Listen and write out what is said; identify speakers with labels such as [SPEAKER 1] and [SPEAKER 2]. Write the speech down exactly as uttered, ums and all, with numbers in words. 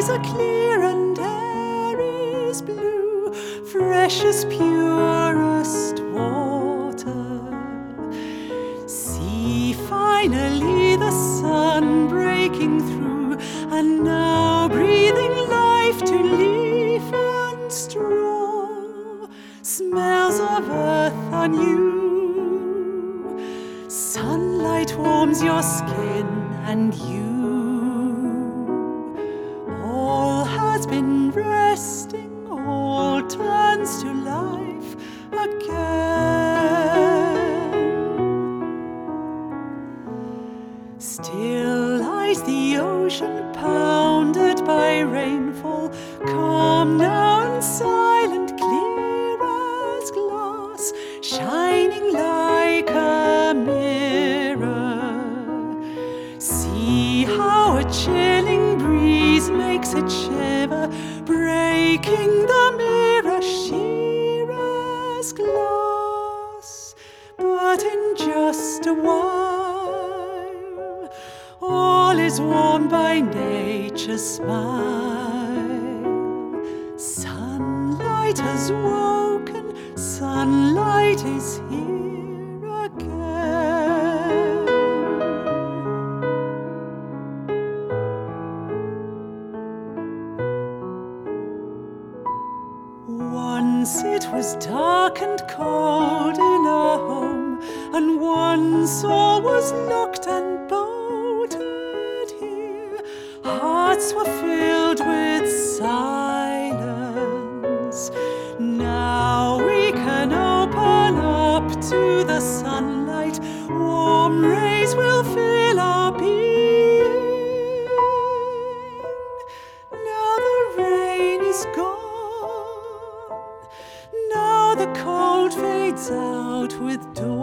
[SPEAKER 1] skies are clear and air is blue, fresh as purest water. See finally the sun breaking through, and now breathing life to leaf and straw. Smells of earth on you. Sunlight warms your skin and you. All has been resting, all turns to life again. Still lies the ocean, pounded by rainfall, calm now and silent, clear as glass, shining like a mirror. See how a chilling breeze makes it shiver, breaking the mirror, sheer as glass. But in just a while, all is warmed by nature's smile. Sunlight has woken, sunlight is here again. Once it was dark and cold in our home, and once all was locked and bolted here. Hearts were filled with silence. Now we can open up to the sunlight. Warm rays will fill our being. Now the rain is gone. Now the cold fades out with dawn.